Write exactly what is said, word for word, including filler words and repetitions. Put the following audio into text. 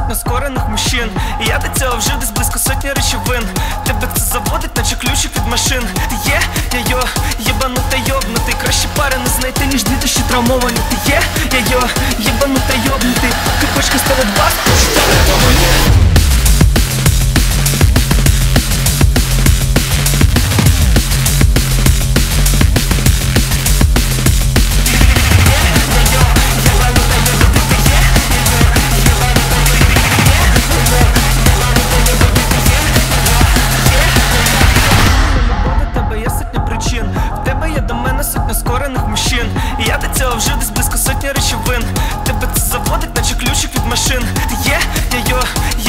сотня скорених мужчин. І я до цього вжив десь близько сотні речовин. Тебе це заводить, наче ключик від машин. Ти є, я йо, єбанута йобнутий. Краще пари не знайти, ніж дві душі травмовані. Ти є, я йо, єбанута йобнутий. Ти хочеш ставить бас, що тебе по мені. В тебе є до мене сотня скорених мужчин. І я до цього вжив десь близько сотні речовин. Тебе це заводить, наче ключик від машин. Ти є, я йо,